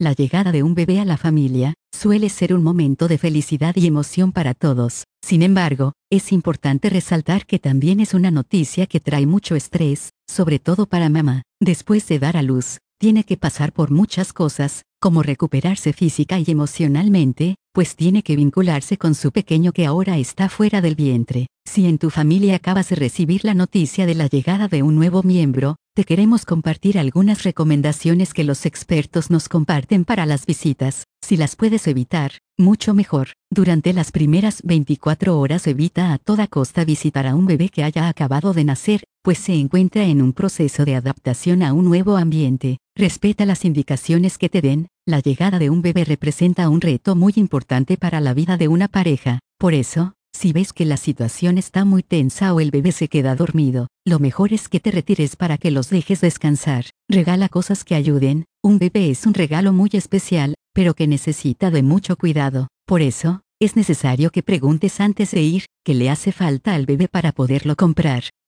La llegada de un bebé a la familia suele ser un momento de felicidad y emoción para todos. Sin embargo, es importante resaltar que también es una noticia que trae mucho estrés, sobre todo para mamá. Después de dar a luz, tiene que pasar por muchas cosas, como recuperarse física y emocionalmente, pues tiene que vincularse con su pequeño que ahora está fuera del vientre. Si en tu familia acabas de recibir la noticia de la llegada de un nuevo miembro, te queremos compartir algunas recomendaciones que los expertos nos comparten para las visitas. Si las puedes evitar, mucho mejor. Durante las primeras 24 horas evita a toda costa visitar a un bebé que haya acabado de nacer, pues se encuentra en un proceso de adaptación a un nuevo ambiente. Respeta las indicaciones que te den. La llegada de un bebé representa un reto muy importante para la vida de una pareja. Por eso, si ves que la situación está muy tensa o el bebé se queda dormido, lo mejor es que te retires para que los dejes descansar. Regala cosas que ayuden. Un bebé es un regalo muy especial, pero que necesita de mucho cuidado. Por eso, es necesario que preguntes antes de ir, qué le hace falta al bebé para poderlo comprar.